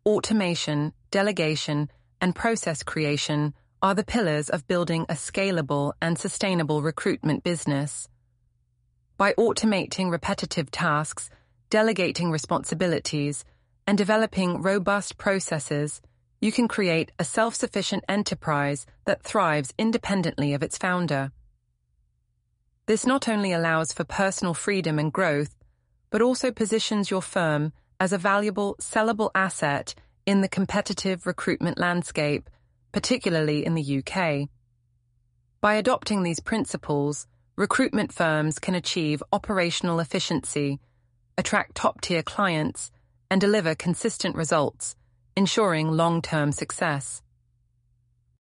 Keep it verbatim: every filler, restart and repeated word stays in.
automation, delegation, and process creation are the pillars of building a scalable and sustainable recruitment business. By automating repetitive tasks, delegating responsibilities, and developing robust processes, you can create a self-sufficient enterprise that thrives independently of its founder. This not only allows for personal freedom and growth, but also positions your firm as a valuable, sellable asset in the competitive recruitment landscape, particularly in the U K. By adopting these principles, recruitment firms can achieve operational efficiency, attract top-tier clients, and deliver consistent results, ensuring long-term success.